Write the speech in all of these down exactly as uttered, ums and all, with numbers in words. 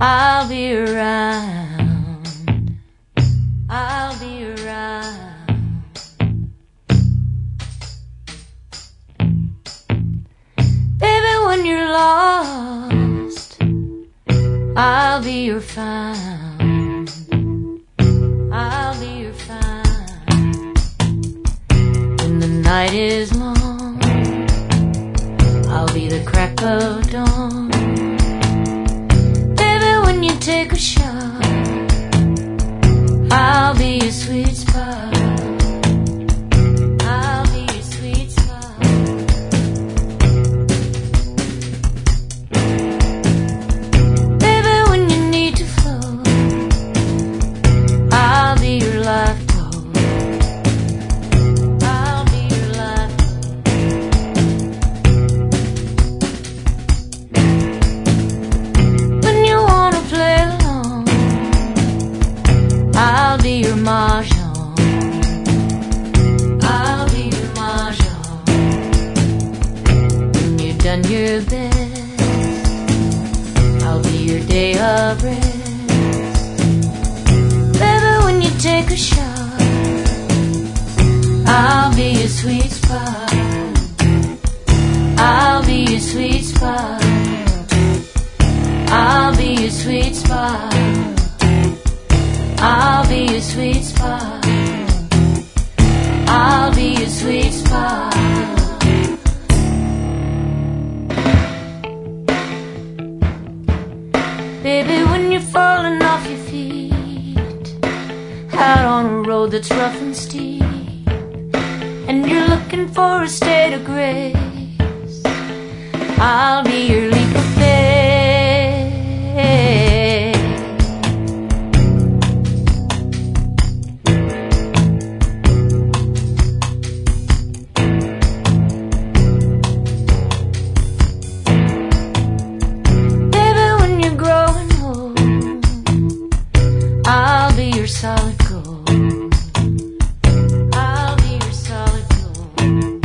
I'll be around, I'll be around. Baby, when you're lost, I'll be your find, I'll be your find. When the night is long, I'll be the crack of dawn. You take a shot, I'll be your sweet spot, I'll be your sweet spot. Baby, when you need to float, I'll be your lifeboat, I'll be your lifeboat. When you wanna play along, I'll be your mahjong, I'll be your mahjong. When you've done your best, I'll be your day of rest. Baby, when you take a shot, I'll be your sweet spot, I'll be your sweet spot, I'll be your sweet spot, I'll be your sweet spot, I'll be your sweet spot. Baby, when you're falling off your feet, out on a road that's rough and steep, and you're looking for a state of grace, I'll be your leap of faith. Solid gold, I'll be your solid gold.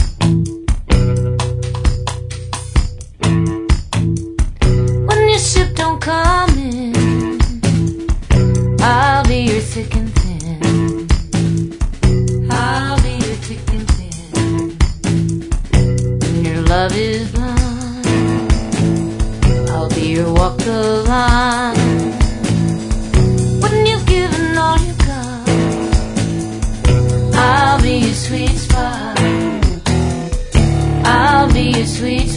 When your ship don't come in, I'll be your thick and thin, I'll be your thick and thin. When your love is blind, I'll be your walk the line. All you got, I'll be your sweet spot, I'll be your sweet spot.